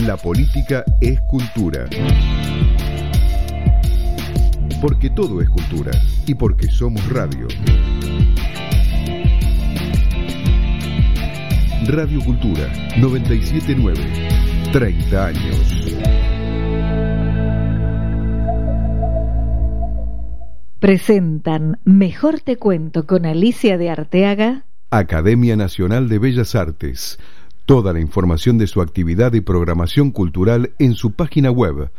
La política es cultura. Porque todo es cultura y porque somos radio. Radio Cultura 979. 30 años. Presentan Mejor te cuento con Alicia de Arteaga. Academia Nacional de Bellas Artes. Toda la información de su actividad y programación cultural en su página web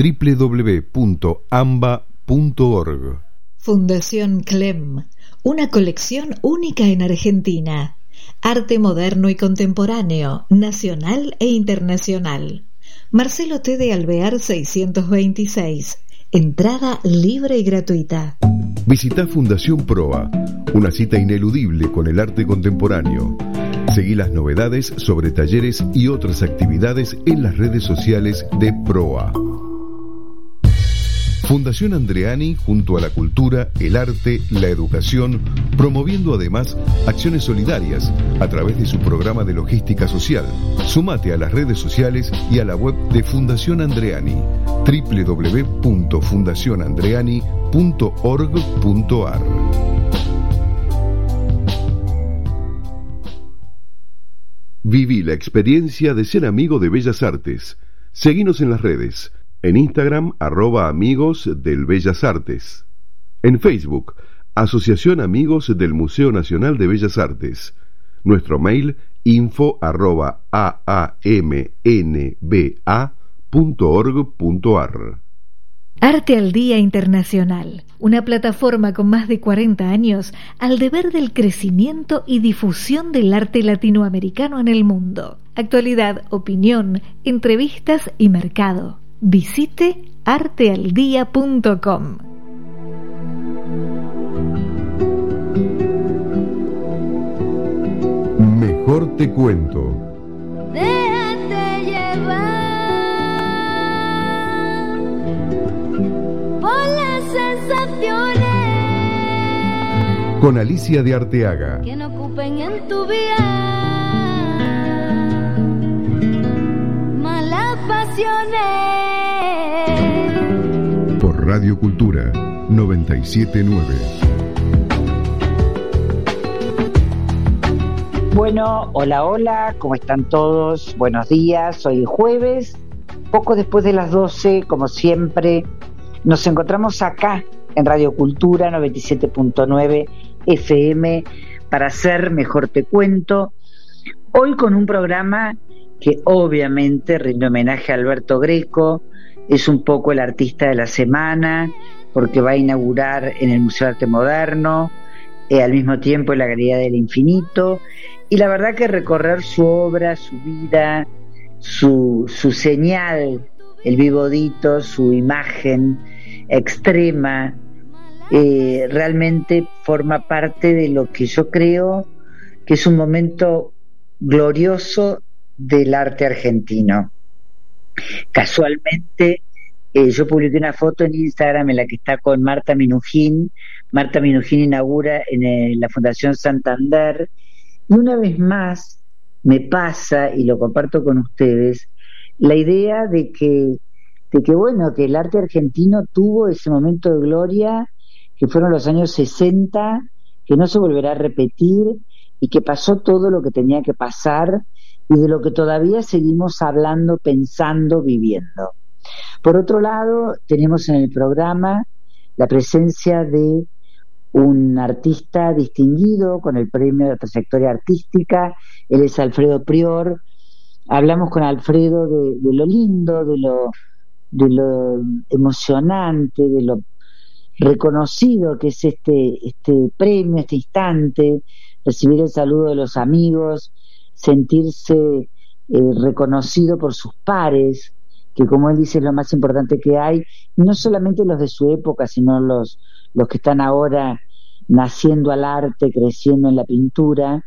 www.amba.org. Fundación Clem, una colección única en Argentina. Arte moderno y contemporáneo, nacional e internacional. Marcelo T. de Alvear 626. Entrada libre y gratuita. Visita Fundación Proa, una cita ineludible con el arte contemporáneo. Seguí las novedades sobre talleres y otras actividades en las redes sociales de Proa. Fundación Andreani, junto a la cultura, el arte, la educación, promoviendo además acciones solidarias a través de su programa de logística social. Sumate a las redes sociales y a la web de Fundación Andreani, www.fundacionandreani.org.ar. Viví la experiencia de ser amigo de Bellas Artes. Seguinos en las redes. En Instagram, @Amigos del Bellas Artes. En Facebook, Asociación Amigos del Museo Nacional de Bellas Artes. Nuestro mail, info@aamnba.org.ar. Arte al Día Internacional, una plataforma con más de 40 años al deber del crecimiento y difusión del arte latinoamericano en el mundo. Actualidad, opinión, entrevistas y mercado. Visite artealdía.com. Mejor te cuento. Déjate llevar por las sensaciones Con Alicia de Arteaga. que no ocupen en tu vida malas pasiones. Por Radio Cultura 979. Bueno, hola, ¿cómo están todos? Buenos días, hoy es jueves, poco después de las 12, como siempre, nos encontramos acá en Radio Cultura 97.9 FM para hacer Mejor te cuento, hoy con un programa que obviamente rinde homenaje a Alberto Greco, es un poco el artista de la semana, porque va a inaugurar en el Museo de Arte Moderno, al mismo tiempo en la Galería del Infinito, y la verdad que recorrer su obra, su vida, su señal, el vivodito, su imagen extrema, realmente forma parte de lo que yo creo que es un momento glorioso del arte argentino. Casualmente, yo publiqué una foto en Instagram en la que está con Marta Minujín. Marta Minujín inaugura en la Fundación Santander, y una vez más me pasa, y lo comparto con ustedes, la idea de que bueno, que el arte argentino tuvo ese momento de gloria, que fueron los años 60, que no se volverá a repetir, y que pasó todo lo que tenía que pasar, y de lo que todavía seguimos hablando, pensando, viviendo. Por otro lado, tenemos en el programa la presencia de un artista distinguido con el premio de trayectoria artística. Él es Alfredo Prior. Hablamos con Alfredo de lo lindo, de lo emocionante, de lo reconocido que es este premio, este instante, recibir el saludo de los amigos, sentirse reconocido por sus pares, que como él dice es lo más importante que hay, no solamente los de su época, sino los que están ahora naciendo al arte, creciendo en la pintura.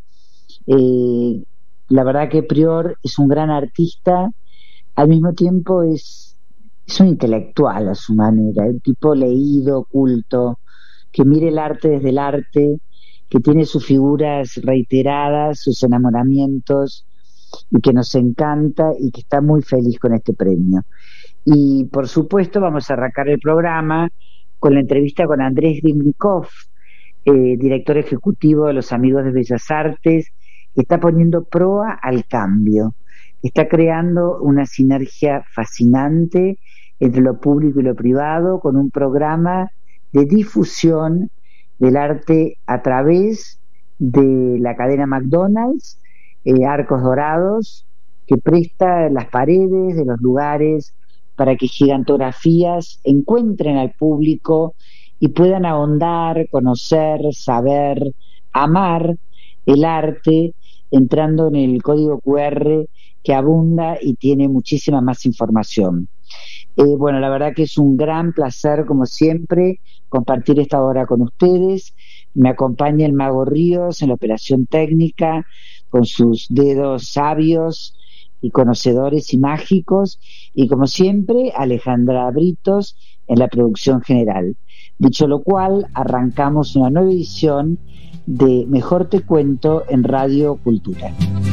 La verdad que Prior es un gran artista, al mismo tiempo es un intelectual a su manera, un tipo leído, culto, que mire el arte desde el arte, que tiene sus figuras reiteradas, sus enamoramientos, y que nos encanta y que está muy feliz con este premio. Y por supuesto vamos a arrancar el programa con la entrevista con Andrés Grimnikov, director ejecutivo de los Amigos de Bellas Artes, que está poniendo proa al cambio, está creando una sinergia fascinante entre lo público y lo privado, con un programa de difusión del arte a través de la cadena McDonald's, Arcos Dorados, que presta las paredes de los lugares para que gigantografías encuentren al público y puedan ahondar, conocer, saber, amar el arte, entrando en el código QR que abunda y tiene muchísima más información. Bueno, la verdad que es un gran placer, como siempre, compartir esta hora con ustedes. Me acompaña el Mago Ríos en la operación técnica, con sus dedos sabios y conocedores y mágicos, y como siempre, Alejandra Britos en la producción general. Dicho lo cual, arrancamos una nueva edición de Mejor Te Cuento en Radio Cultura.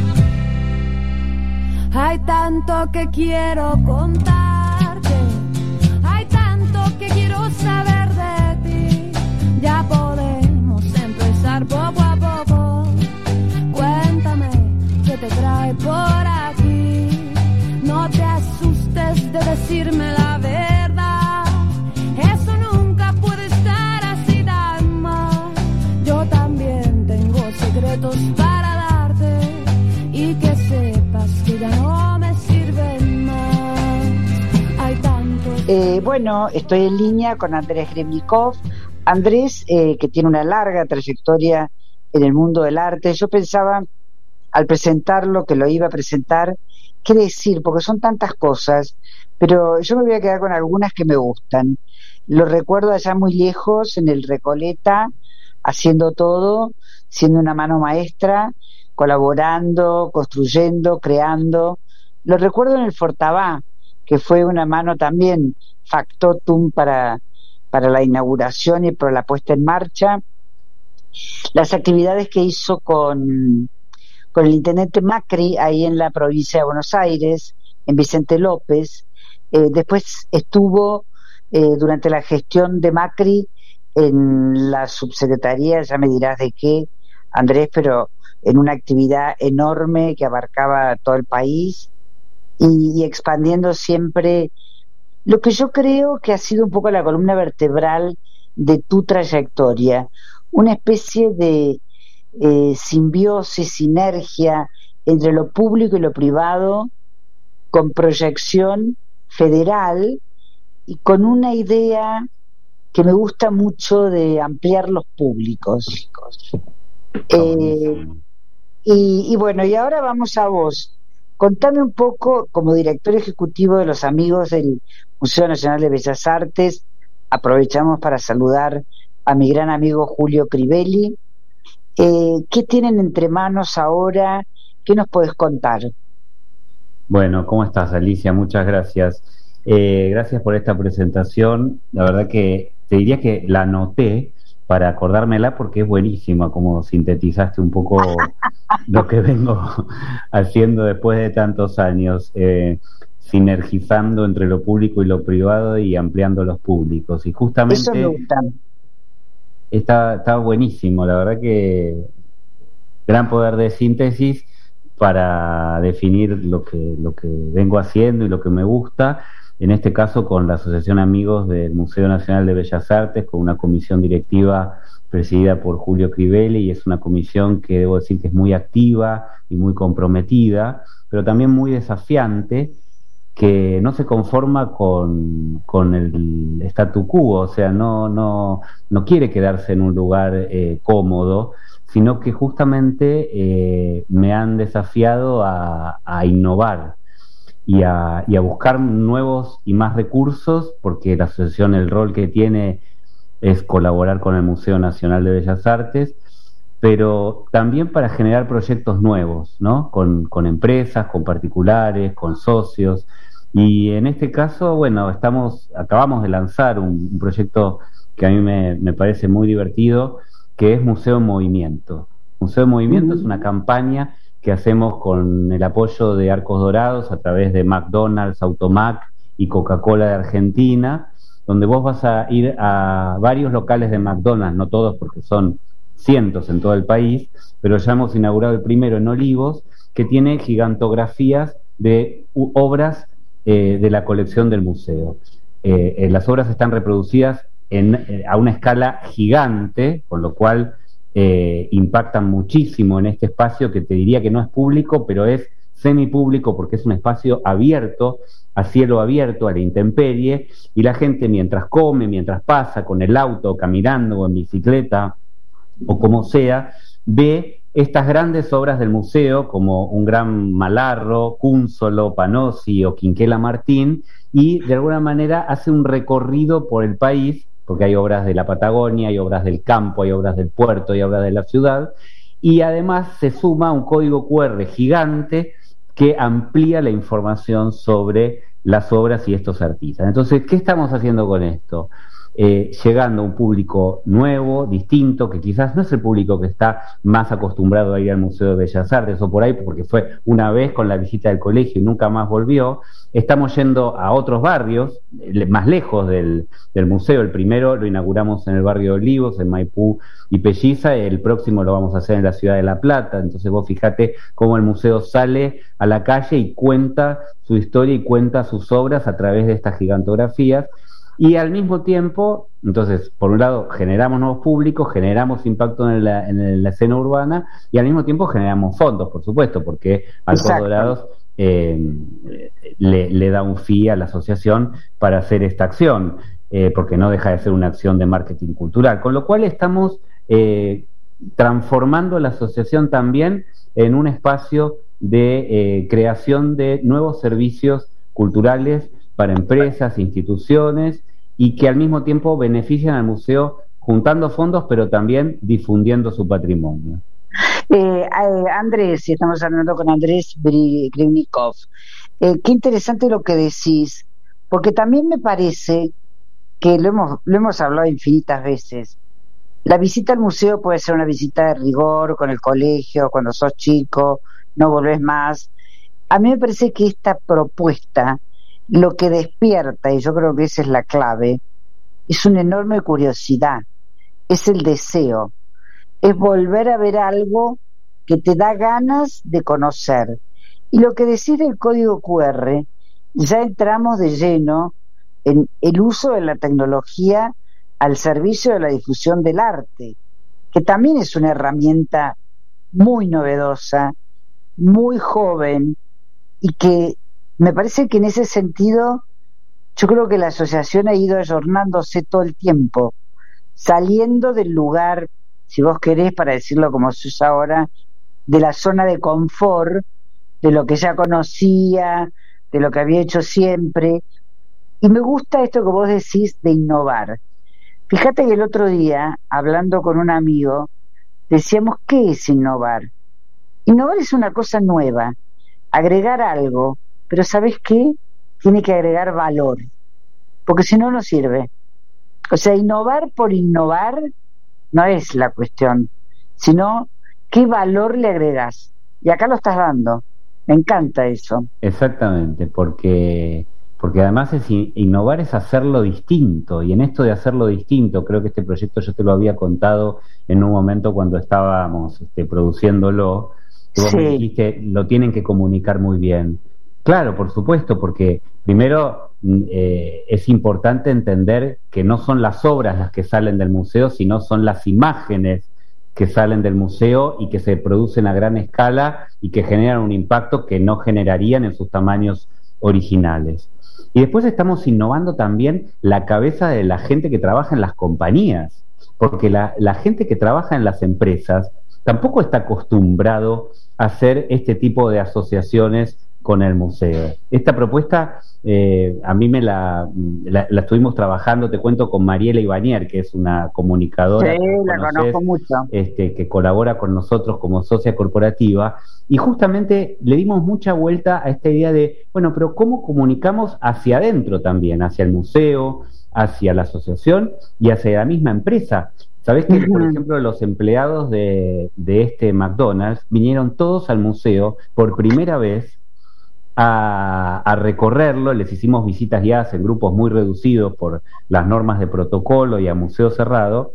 Hay tanto que quiero contarte, hay tanto que quiero saber de ti. Ya podemos empezar poco a poco. Cuéntame qué te trae por aquí. No te asustes de decirme la verdad. Eso nunca puede estar así tan mal. Yo también tengo secretos para darte y que sepas que ya no me sirven más. Hay tanto. Bueno, estoy en línea con Andrés Grimnikov. Andrés, que tiene una larga trayectoria en el mundo del arte. Yo pensaba, al presentarlo, que lo iba a presentar, qué decir, porque son tantas cosas, pero yo me voy a quedar con algunas que me gustan. Lo recuerdo allá muy lejos, en el Recoleta, haciendo todo, siendo una mano maestra, colaborando, construyendo, creando. Lo recuerdo en el Fortabá, que fue una mano también factotum para la inauguración y para la puesta en marcha. Las actividades que hizo con el intendente Macri ahí en la provincia de Buenos Aires, en Vicente López. Después estuvo durante la gestión de Macri en la subsecretaría, ya me dirás de qué, Andrés, pero en una actividad enorme que abarcaba todo el país y expandiendo siempre lo que yo creo que ha sido un poco la columna vertebral de tu trayectoria, una especie de simbiosis, sinergia entre lo público y lo privado, con proyección federal y con una idea que me gusta mucho de ampliar los públicos. Y bueno, y ahora vamos a vos. Contame un poco, como director ejecutivo de los Amigos del Museo Nacional de Bellas Artes, aprovechamos para saludar a mi gran amigo Julio Crivelli. ¿Qué tienen entre manos ahora? ¿Qué nos podés contar? Bueno, ¿cómo estás, Alicia? Muchas gracias. Gracias por esta presentación. La verdad que te diría que la anoté para acordármela porque es buenísima, como sintetizaste un poco lo que vengo haciendo después de tantos años, sinergizando entre lo público y lo privado y ampliando los públicos. Y justamente eso me gusta. Está buenísimo, la verdad que gran poder de síntesis para definir lo que vengo haciendo y lo que me gusta, en este caso con la Asociación Amigos del Museo Nacional de Bellas Artes, con una comisión directiva presidida por Julio Crivelli, y es una comisión que debo decir que es muy activa y muy comprometida, pero también muy desafiante, que no se conforma con el statu quo, o sea, no quiere quedarse en un lugar cómodo, sino que justamente me han desafiado a innovar y a buscar nuevos y más recursos, porque la asociación, el rol que tiene es colaborar con el Museo Nacional de Bellas Artes, pero también para generar proyectos nuevos, ¿no? Con empresas, con particulares, con socios. Y en este caso, bueno, acabamos de lanzar un proyecto que a mí me parece muy divertido, que es Museo en Movimiento. Museo en Movimiento es una campaña que hacemos con el apoyo de Arcos Dorados a través de McDonald's, Automac y Coca-Cola de Argentina, donde vos vas a ir a varios locales de McDonald's, no todos porque son cientos en todo el país, pero ya hemos inaugurado el primero en Olivos, que tiene gigantografías de obras de la colección del museo. Las obras están reproducidas a una escala gigante, con lo cual impactan muchísimo en este espacio que te diría que no es público, pero es semipúblico porque es un espacio abierto, a cielo abierto, a la intemperie, y la gente mientras come, mientras pasa con el auto, caminando o en bicicleta o como sea, ve estas grandes obras del museo como un gran Malarro, Cúnsolo, Panossi o Quinquela Martín, y de alguna manera hace un recorrido por el país, porque hay obras de la Patagonia, hay obras del campo, hay obras del puerto, hay obras de la ciudad, y además se suma un código QR gigante que amplía la información sobre las obras y estos artistas. Entonces, ¿qué estamos haciendo con esto? Llegando a un público nuevo, distinto, que quizás no es el público que está más acostumbrado a ir al Museo de Bellas Artes o por ahí, porque fue una vez con la visita del colegio y nunca más volvió. Estamos yendo a otros barrios, más lejos del museo. El primero lo inauguramos en el barrio de Olivos, en Maipú y Pelliza, el próximo lo vamos a hacer en la ciudad de La Plata. Entonces vos fijate cómo el museo sale a la calle y cuenta su historia y cuenta sus obras a través de estas gigantografías. Y al mismo tiempo, entonces, por un lado, generamos nuevos públicos, generamos impacto en la escena urbana y al mismo tiempo generamos fondos, por supuesto, porque Arcos Dorados le da un fee a la asociación para hacer esta acción, porque no deja de ser una acción de marketing cultural. Con lo cual estamos transformando la asociación también en un espacio de creación de nuevos servicios culturales para empresas, instituciones, y que al mismo tiempo benefician al museo juntando fondos, pero también difundiendo su patrimonio. Andrés, estamos hablando con Andrés Brivnikov. Qué interesante lo que decís, porque también me parece que lo hemos hablado infinitas veces. La visita al museo puede ser una visita de rigor, con el colegio, cuando sos chico, no volvés más. A mí me parece que esta propuesta lo que despierta, y yo creo que esa es la clave, es una enorme curiosidad, es el deseo, es volver a ver algo que te da ganas de conocer. Y lo que decís del código QR, ya entramos de lleno en el uso de la tecnología al servicio de la difusión del arte, que también es una herramienta muy novedosa, muy joven, y que me parece que en ese sentido yo creo que la asociación ha ido ayornándose todo el tiempo, saliendo del lugar, si vos querés, para decirlo como se usa ahora, de la zona de confort, de lo que ya conocía, de lo que había hecho siempre. Y me gusta esto que vos decís de innovar. Fíjate que el otro día, hablando con un amigo, decíamos, ¿qué es innovar? Innovar es una cosa nueva, agregar algo, pero ¿sabés qué? Tiene que agregar valor, porque si no, no sirve. O sea, innovar por innovar no es la cuestión, sino qué valor le agregás. Y acá lo estás dando. Me encanta eso. Exactamente, porque además innovar es hacerlo distinto, y en esto de hacerlo distinto, creo que este proyecto yo te lo había contado en un momento cuando estábamos produciéndolo, que vos me dijiste, lo tienen que comunicar muy bien. Claro, por supuesto, porque primero es importante entender que no son las obras las que salen del museo, sino son las imágenes que salen del museo y que se producen a gran escala y que generan un impacto que no generarían en sus tamaños originales. Y después estamos innovando también la cabeza de la gente que trabaja en las compañías, porque la gente que trabaja en las empresas tampoco está acostumbrado a hacer este tipo de asociaciones con el museo. Esta propuesta a mí la estuvimos trabajando, te cuento, con Mariela Ibanier, que es una comunicadora, sí, la conozco mucho, que colabora con nosotros como socia corporativa, y justamente le dimos mucha vuelta a esta idea de, bueno, pero ¿cómo comunicamos hacia adentro también, hacia el museo, hacia la asociación y hacia la misma empresa? ¿Sabés que, por ejemplo, los empleados de este McDonald's vinieron todos al museo por primera vez a recorrerlo? Les hicimos visitas guiadas en grupos muy reducidos por las normas de protocolo y a museo cerrado,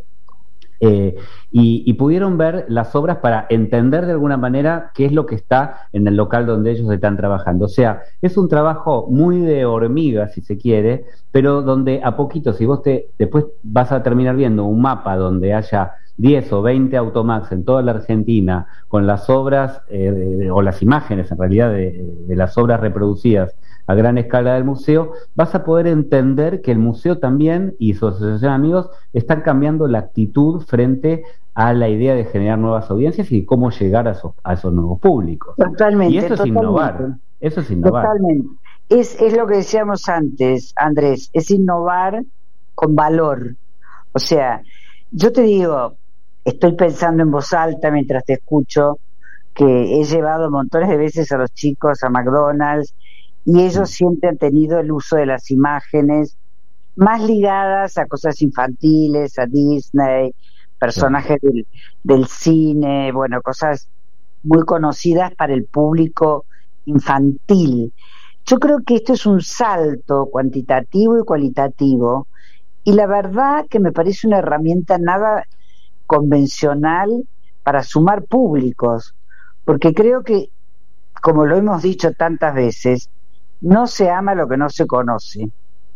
y pudieron ver las obras para entender de alguna manera qué es lo que está en el local donde ellos están trabajando. O sea, es un trabajo muy de hormiga, si se quiere, pero donde a poquito, si vos después vas a terminar viendo un mapa donde haya 10 o 20 Automax en toda la Argentina, con las obras, o las imágenes en realidad de las obras reproducidas a gran escala del museo, vas a poder entender que el museo también y su asociación de amigos están cambiando la actitud frente a la idea de generar nuevas audiencias y cómo llegar a esos nuevos públicos. Totalmente. Y eso es innovar. Eso es innovar. Totalmente. Es lo que decíamos antes, Andrés, es innovar con valor. O sea, yo te digo, estoy pensando en voz alta mientras te escucho, que he llevado montones de veces a los chicos a McDonald's, y ellos siempre han tenido el uso de las imágenes más ligadas a cosas infantiles, a Disney, personajes del cine, bueno, cosas muy conocidas para el público infantil. Yo creo que esto es un salto cuantitativo y cualitativo, y la verdad que me parece una herramienta nada convencional para sumar públicos, porque creo que, como lo hemos dicho tantas veces, no se ama lo que no se conoce.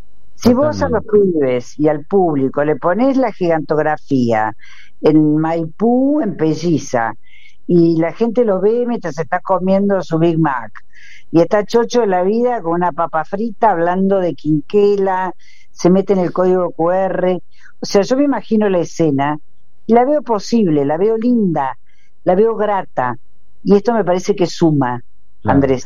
Si vos a los pibes y al público le ponés la gigantografía en Maipú, en Pelliza, y la gente lo ve mientras está comiendo su Big Mac, y está chocho de la vida con una papa frita hablando de quinquela, se mete en el código QR, o sea, yo me imagino la escena y la veo posible, la veo linda, la veo grata, y esto me parece que suma. Claro. Andrés.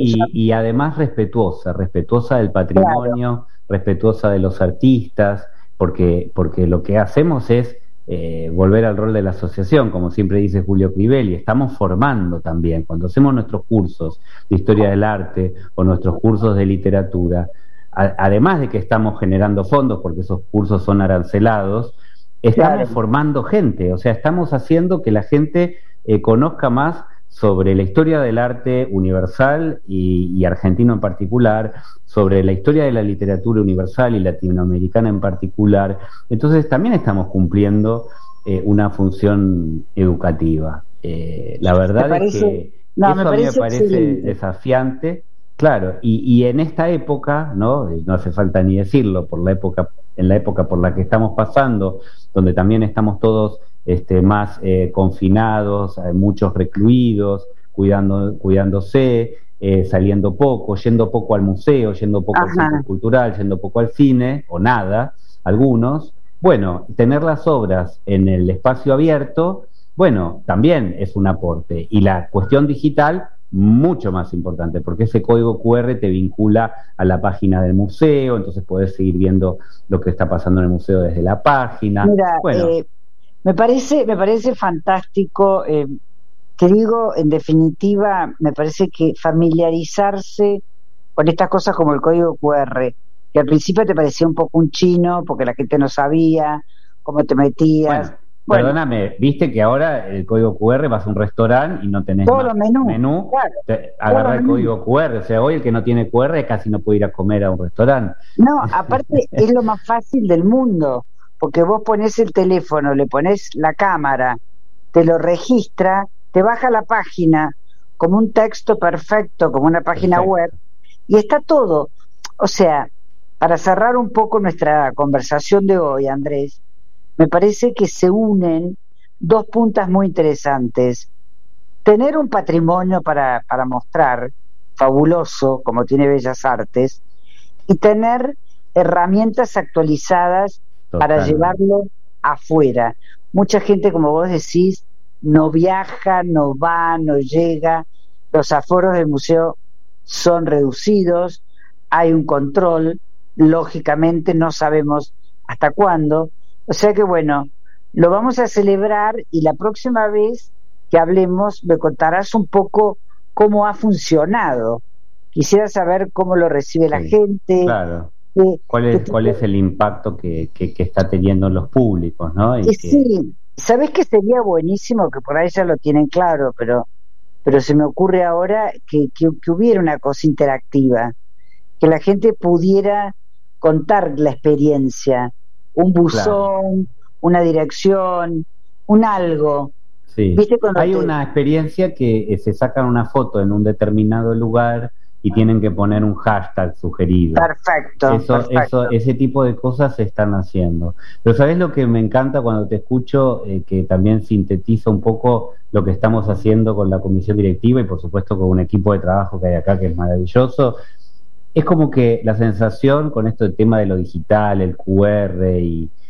Y además respetuosa del patrimonio, claro, respetuosa de los artistas, porque lo que hacemos es volver al rol de la asociación, como siempre dice Julio Crivelli, estamos formando también. Cuando hacemos nuestros cursos de historia del arte o nuestros cursos de literatura, además de que estamos generando fondos, porque esos cursos son arancelados, estamos claro, formando gente, o sea, estamos haciendo que la gente conozca más sobre la historia del arte universal y argentino en particular, sobre la historia de la literatura universal y latinoamericana en particular. Entonces también estamos cumpliendo una función educativa. La verdad es que eso a mí me parece desafiante, claro, y en esta época, no hace falta ni decirlo, en la época por la que estamos pasando, donde también estamos todos más confinados, muchos recluidos, cuidándose, saliendo poco, yendo poco al museo, yendo poco al centro cultural, yendo poco al cine, o nada, algunos. Bueno, tener las obras en el espacio abierto, bueno, también es un aporte. Y la cuestión digital, mucho más importante, porque ese código QR te vincula a la página del museo, entonces podés seguir viendo lo que está pasando en el museo desde la página. Mira, bueno, me parece fantástico, te digo, en definitiva, me parece que familiarizarse con estas cosas como el código QR, que al principio te parecía un poco un chino, porque la gente no sabía cómo te metías. Bueno, perdóname, viste que ahora el código QR vas a un restaurante y no tenés todo menú, claro, agarra el código QR, o sea, hoy el que no tiene QR casi no puede ir a comer a un restaurante. No, aparte es lo más fácil del mundo, porque vos ponés el teléfono, le ponés la cámara, te lo registra, te baja la página como un texto perfecto, como una página web, y está todo. O sea, para cerrar un poco nuestra conversación de hoy, Andrés, me parece que se unen dos puntas muy interesantes. Tener un patrimonio para mostrar, fabuloso, como tiene Bellas Artes, y tener herramientas actualizadas para llevarlo afuera. Mucha gente, como vos decís, no viaja, no va, no llega, los aforos del museo son reducidos, hay un control, lógicamente no sabemos hasta cuándo, o sea que bueno, lo vamos a celebrar y la próxima vez que hablemos me contarás un poco cómo ha funcionado. Quisiera saber cómo lo recibe la gente, claro. cuál es el impacto que está teniendo en los públicos, ¿no? Sí, ¿sabés que sería buenísimo? Que por ahí ya lo tienen claro, pero se me ocurre ahora que hubiera una cosa interactiva, que la gente pudiera contar la experiencia, un buzón, una dirección, un algo. Sí. ¿Viste Hay una experiencia que se sacan una foto en un determinado lugar y tienen que poner un hashtag sugerido. Perfecto. Ese tipo de cosas se están haciendo. Pero ¿sabés lo que me encanta cuando te escucho? Que también sintetiza un poco lo que estamos haciendo con la comisión directiva y por supuesto con un equipo de trabajo que hay acá que es maravilloso. Es como que la sensación con esto del tema de lo digital, el QR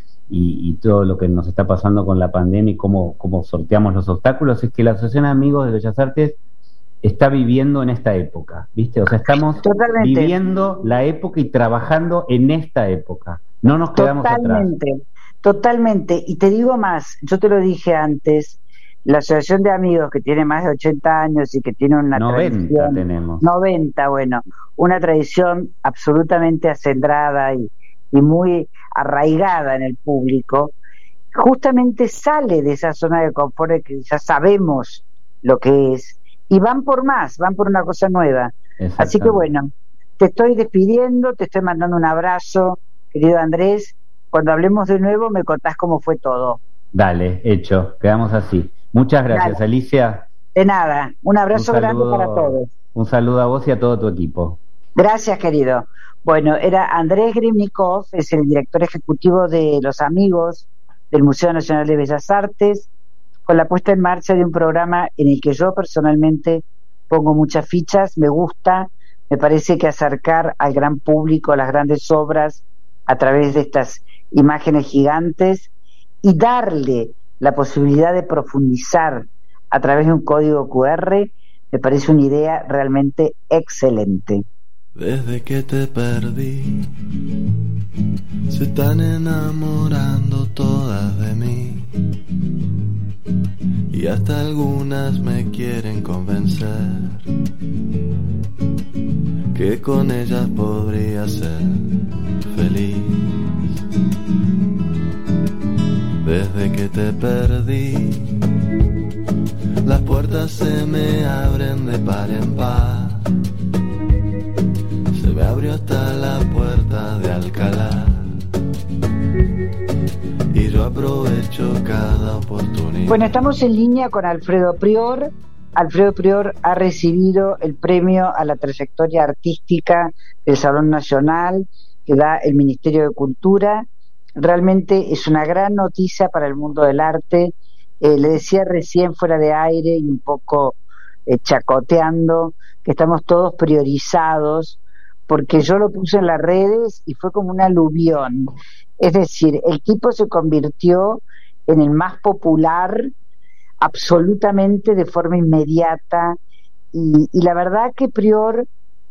y todo lo que nos está pasando con la pandemia y cómo sorteamos los obstáculos, es que la Asociación de Amigos de Bellas Artes está viviendo en esta época, ¿viste? O sea, estamos viviendo la época y trabajando en esta época. No nos quedamos atrás. Totalmente. Y te digo más, yo te lo dije antes, la Asociación de Amigos, que tiene más de 80 años y que tiene una 90 tradición... tenemos. 90, bueno, una tradición absolutamente acendrada y muy arraigada en el público, justamente sale de esa zona de confort que ya sabemos lo que es, y van por más, van por una cosa nueva. Así que bueno, te estoy despidiendo, te estoy mandando un abrazo, querido Andrés. Cuando hablemos de nuevo me contás cómo fue todo. Dale, hecho, quedamos así. Muchas gracias, Dale. Alicia. De nada, un abrazo grande para todos. Un saludo a vos y a todo tu equipo. Gracias, querido. Bueno, era Andrés Grimnikov, es el director ejecutivo de Los Amigos del Museo Nacional de Bellas Artes, con la puesta en marcha de un programa en el que yo personalmente pongo muchas fichas, me gusta, me parece que acercar al gran público las grandes obras a través de estas imágenes gigantes y darle la posibilidad de profundizar a través de un código QR, me parece una idea realmente excelente. Desde que te perdí, se están enamorando todas de mí, y hasta algunas me quieren convencer que con ellas podría ser feliz. Desde que te perdí, las puertas se me abren de par en par. Se me abrió hasta la puerta de Alcalá y yo aprovecho cada oportunidad. Bueno, estamos en línea con Alfredo Prior. Alfredo Prior ha recibido el premio a la trayectoria artística del Salón Nacional que da el Ministerio de Cultura. Realmente es una gran noticia para el mundo del arte. Le decía recién fuera de aire y un poco chacoteando que estamos todos priorizados, porque yo lo puse en las redes y fue como un aluvión. Es decir, el tipo se convirtió en el más popular absolutamente de forma inmediata, y la verdad que Prior,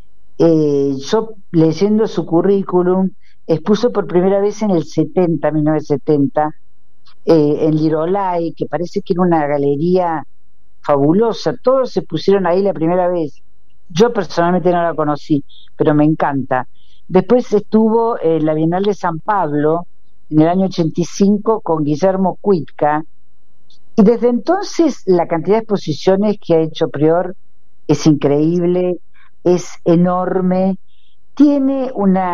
yo leyendo su currículum, expuso por primera vez en el 1970, en Lirolai, que parece que era una galería fabulosa, todos se pusieron ahí la primera vez. Yo personalmente no la conocí, pero me encanta. Después estuvo en la Bienal de San Pablo en el año 85 con Guillermo Cuitca, y desde entonces la cantidad de exposiciones que ha hecho Prior es increíble, es enorme. Tiene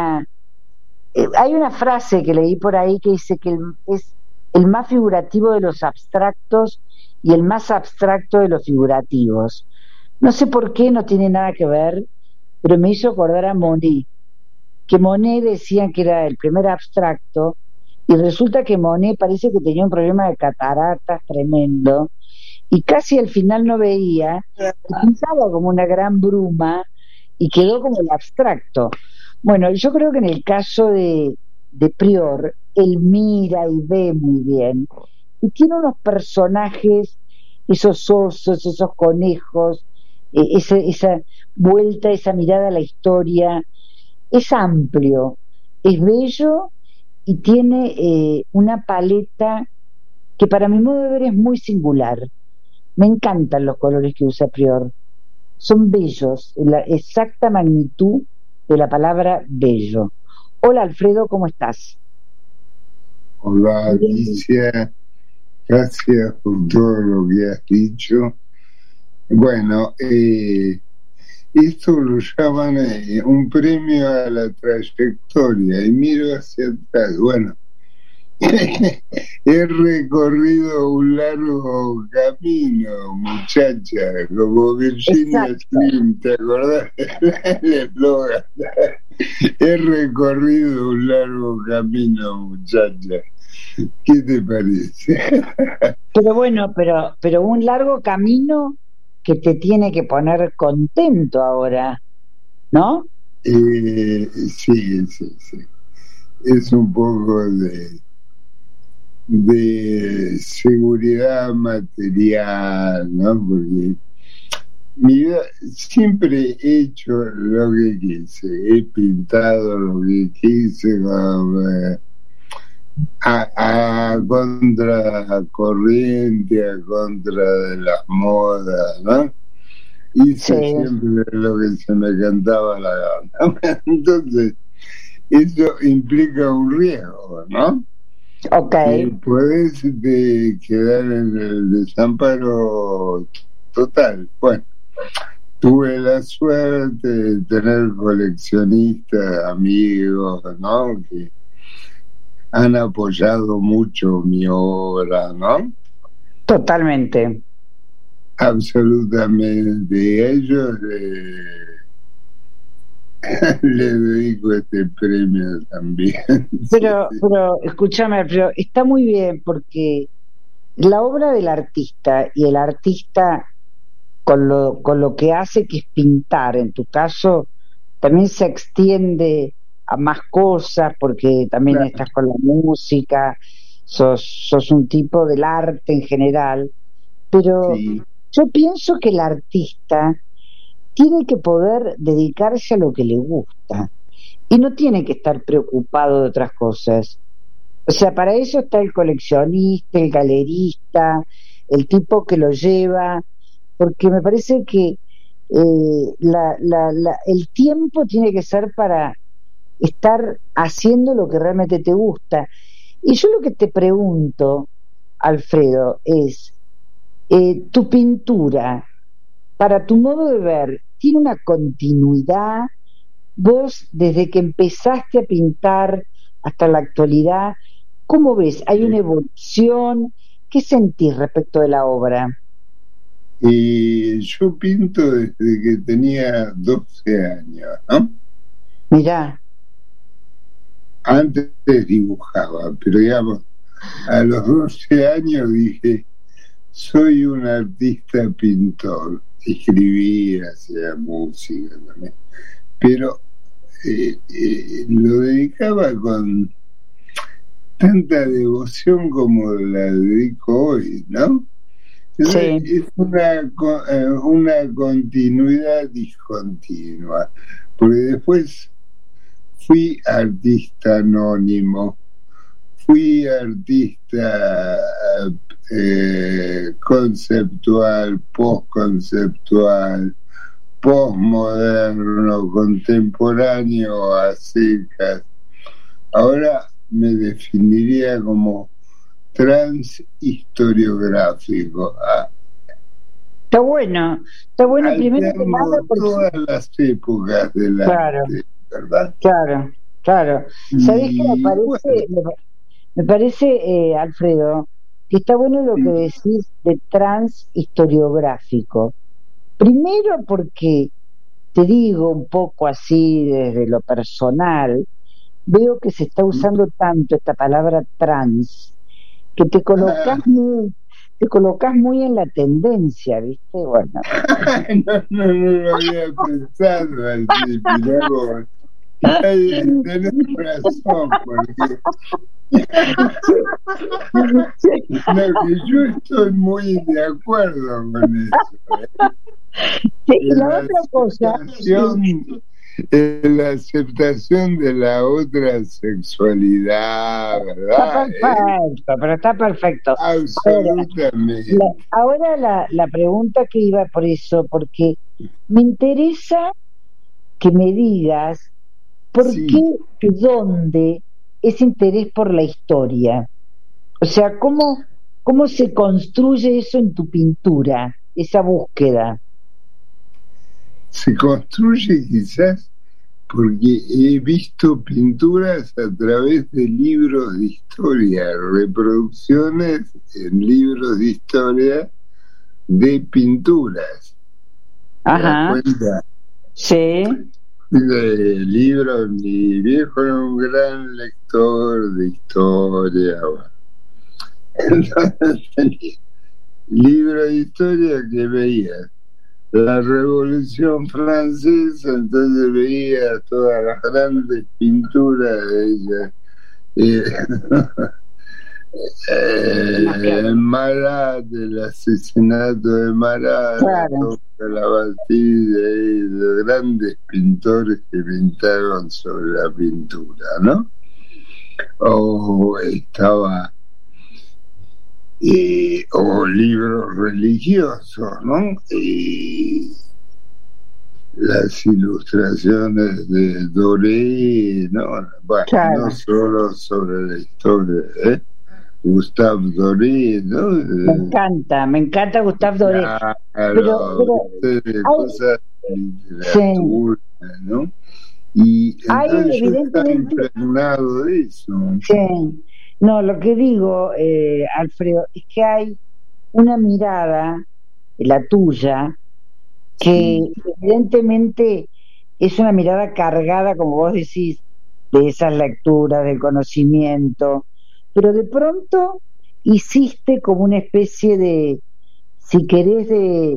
hay una frase que leí por ahí que dice que es el más figurativo de los abstractos y el más abstracto de los figurativos. No sé por qué, no tiene nada que ver, pero me hizo acordar a Monet, que Monet decían que era el primer abstracto, y resulta que Monet parece que tenía un problema de cataratas tremendo, y casi al final no veía, y pensaba como una gran bruma, y quedó como el abstracto. Bueno, yo creo que en el caso de Prior, él mira y ve muy bien, y tiene unos personajes, esos osos, esos conejos, esa vuelta, esa mirada a la historia. Es amplio, es bello y tiene una paleta que para mi modo de ver es muy singular. Me encantan los colores que usa Prior, son bellos, la exacta magnitud de la palabra bello. Hola Alfredo, ¿cómo estás? Hola Alicia, gracias por todo lo que has dicho. Bueno, esto lo llaman un premio a la trayectoria y miro hacia atrás. Bueno, he recorrido un largo camino, muchacha, como Virginia Slim, ¿te acordás del eslogan? He recorrido un largo camino, muchacha. ¿Qué te parece? Pero bueno, pero un largo camino que te tiene que poner contento ahora, ¿no? Sí. Es un poco de seguridad material, ¿no? Porque mi vida siempre he hecho lo que quise, he pintado lo que quise a contracorriente, a contra de las modas, ¿no? Hice siempre lo que se me cantaba la gana. Entonces, eso implica un riesgo, ¿no? Okay. Puedes quedar en el desamparo total. Bueno, tuve la suerte de tener coleccionistas, amigos, ¿no? Que han apoyado mucho mi obra, ¿no? Totalmente. Absolutamente. Y a ellos le dedico este premio también. Pero escúchame, Alfredo, está muy bien porque la obra del artista y el artista con lo que hace, que es pintar, en tu caso, también se extiende a más cosas porque también estás con la música, sos un tipo del arte en general, pero yo pienso que el artista tiene que poder dedicarse a lo que le gusta y no tiene que estar preocupado de otras cosas. O sea, para eso está el coleccionista, el galerista, el tipo que lo lleva, porque me parece que el tiempo tiene que ser para estar haciendo lo que realmente te gusta. Y yo lo que te pregunto, Alfredo, es tu pintura, para tu modo de ver, ¿tiene una continuidad? Vos, desde que empezaste a pintar hasta la actualidad, ¿cómo ves? ¿Hay una evolución? ¿Qué sentís respecto de la obra? Yo pinto desde que tenía 12 años, ¿no? Mirá. Antes dibujaba, pero digamos, a los 12 años dije, soy un artista pintor. Escribía, hacía música también, pero lo dedicaba con tanta devoción como la dedico hoy, ¿no? Entonces, es una continuidad discontinua, porque después fui artista anónimo, fui artista conceptual, postconceptual, postmoderno, contemporáneo a secas. Ahora me definiría como transhistoriográfico. Está bueno primero que nada porque todas las épocas de la arte, ¿verdad? Claro. ¿Sabés qué me parece, Alfredo, que está bueno lo que decís de transhistoriográfico? Primero porque, te digo un poco así desde lo personal, veo que se está usando tanto esta palabra trans, que te colocas muy en la tendencia, ¿viste? Bueno. No lo había pensado así, mirá vos. Tenés razón, porque yo estoy muy de acuerdo con eso. La otra cosa, la aceptación de la otra sexualidad, ¿verdad? Está perfecto. Absolutamente. Ahora la pregunta que iba por eso, porque me interesa que me digas ¿por Sí. qué, de dónde ese interés por la historia? O sea, ¿cómo se construye eso en tu pintura, esa búsqueda? Se construye quizás porque he visto pinturas a través de libros de historia, reproducciones en libros de historia de pinturas. ¿Te das Ajá, cuenta? sí, De libros, mi viejo era un gran lector de historia. Bueno. Entonces tenía libros de historia que veía la Revolución Francesa, entonces veía todas las grandes pinturas de ella. Marat, el asesinato de Marat, claro. la Bastilla, y los grandes pintores que pintaron sobre la pintura, ¿no? O estaba o libros religiosos, ¿no? Y las ilustraciones de Doré, ¿no? Bueno, Claro. no solo sobre la historia, Gustave Doré, ¿no? Me encanta Gustave Doré. Claro, cosas de literatura, ¿no? Y entonces yo estaba impregnado de eso. Sí. No, lo que digo, Alfredo, es que hay una mirada, la tuya, que evidentemente es una mirada cargada, como vos decís, de esas lecturas, del conocimiento, pero de pronto hiciste como una especie de, si querés,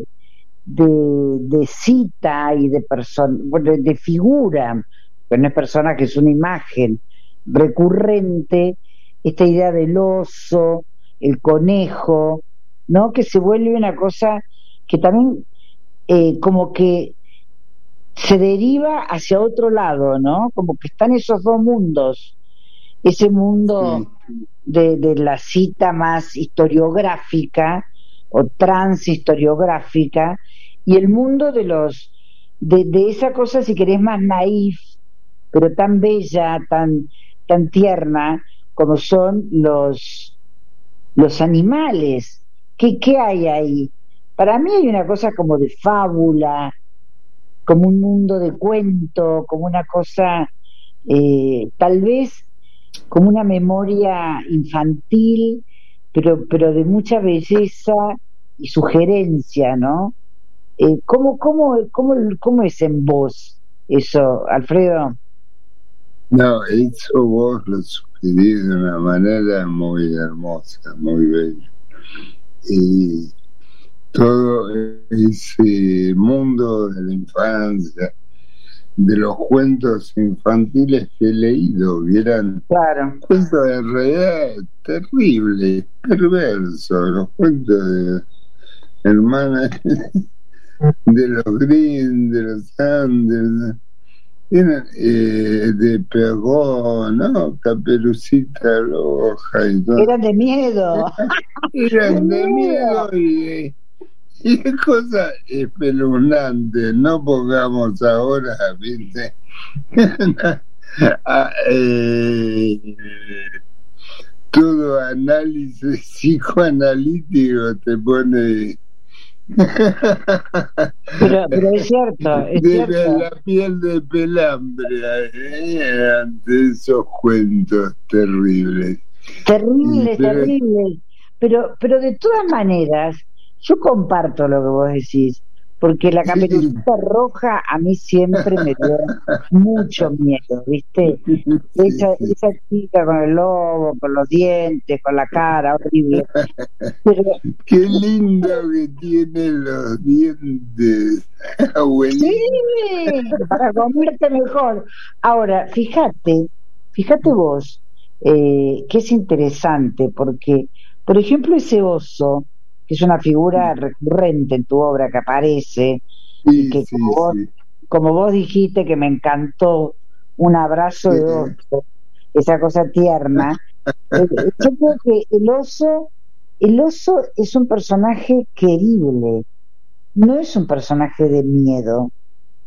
de cita y de persona, bueno, de figura, pero no es persona, que es una imagen recurrente, esta idea del oso, el conejo, ¿no? Que se vuelve una cosa que también como que se deriva hacia otro lado, ¿no? Como que están esos dos mundos, ese mundo de la cita más historiográfica o transhistoriográfica, y el mundo de esa cosa, si querés, más naif, pero tan bella, tan tierna, como son los animales. ¿Qué hay ahí? Para mí hay una cosa como de fábula, como un mundo de cuento, como una cosa, tal vez como una memoria infantil, pero de mucha belleza y sugerencia, ¿no? ¿Cómo es en vos eso, Alfredo? No, eso vos lo sugerís de una manera muy hermosa, muy bella. Y todo ese mundo de la infancia, de los cuentos infantiles que he leído, que eran cuentos de realidad terribles, perversos, los cuentos de hermanas de los Grimm, de los Andes, eran de Perrault, ¿no? Caperucita Roja y todo. Eran de miedo. Eran de miedo y cosas espeluznantes. No pongamos ahora, ¿viste? Todo análisis psicoanalítico te pone pero es cierto, de la piel de pelambre ante esos cuentos terribles. Terribles. Pero de todas maneras, yo comparto lo que vos decís, porque la Caperucita Roja a mí siempre me dio mucho miedo, ¿viste? Esa chica con el lobo, con los dientes, con la cara horrible. Pero, qué lindo que tiene los dientes, abuelita. Sí, para comerte mejor. Ahora, fíjate vos, que es interesante, porque, por ejemplo, ese oso, que es una figura recurrente en tu obra, que aparece, y que como vos dijiste, que me encantó, un abrazo de oso, esa cosa tierna. Yo creo que el oso es un personaje querible, no es un personaje de miedo,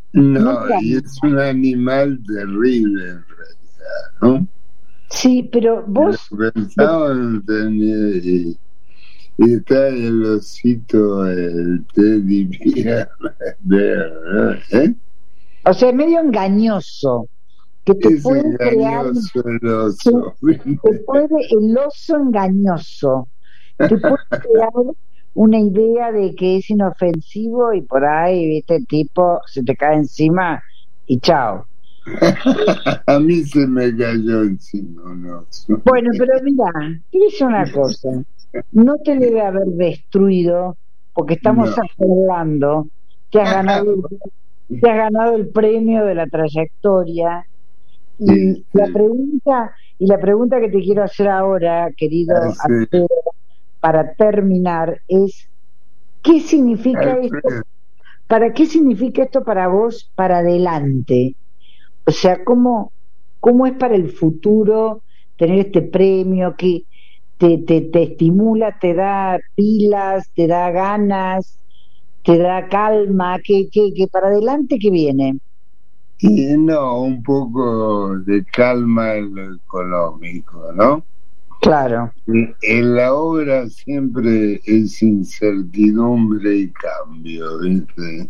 No, y es un animal terrible en realidad, ¿no? Sí, pero vos... Lo pensaba, no tenía, y está el osito, el teddy bear, ¿eh? O sea, es medio engañoso. Que te Es puede crear... engañoso el oso. El oso engañoso. Te puede crear una idea de que es inofensivo y por ahí, este tipo se te cae encima y chao. A mí se me cayó encima un oso. Bueno, pero mira, te dice una cosa. No te debe haber destruido porque estamos hablando que has ganado el premio de la trayectoria. Y la pregunta que te quiero hacer ahora, querido Alfredo, para terminar, es ¿qué significa esto? ¿Qué significa esto para vos para adelante? O sea, ¿cómo es para el futuro tener este premio que te estimula, te da pilas, te da ganas, te da calma? Que para adelante qué viene? Y no, un poco de calma en lo económico, ¿no? Claro. En la obra siempre es incertidumbre y cambio, ¿viste?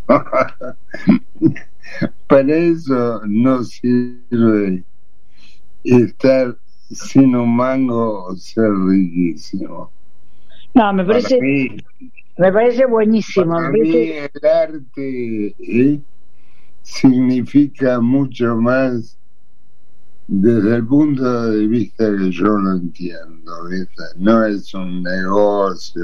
Para eso no sirve estar sin un mango o ser riquísimo. No, me parece buenísimo. Para mí el arte significa mucho más desde el punto de vista que yo lo entiendo, ¿viste? No es un negocio,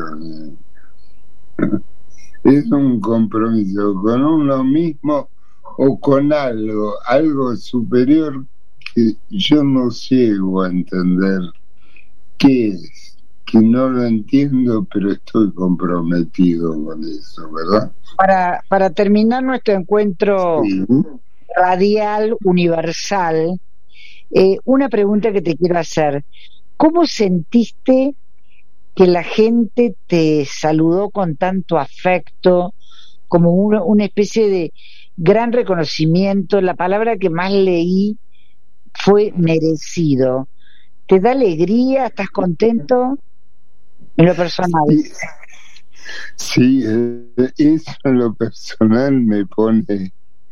es un compromiso con uno mismo o con algo superior que yo no llego a entender qué es, que no lo entiendo, pero estoy comprometido con eso, ¿verdad? Para terminar nuestro encuentro radial, universal, una pregunta que te quiero hacer. ¿Cómo sentiste que la gente te saludó con tanto afecto, como una especie de gran reconocimiento? La palabra que más leí fue merecido. ¿Te da alegría? ¿Estás contento? En lo personal. Sí, eso en lo personal me pone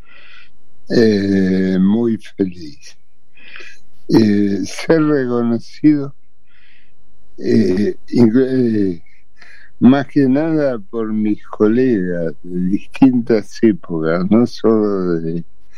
muy feliz. Ser reconocido, más que nada por mis colegas de distintas épocas, no solo de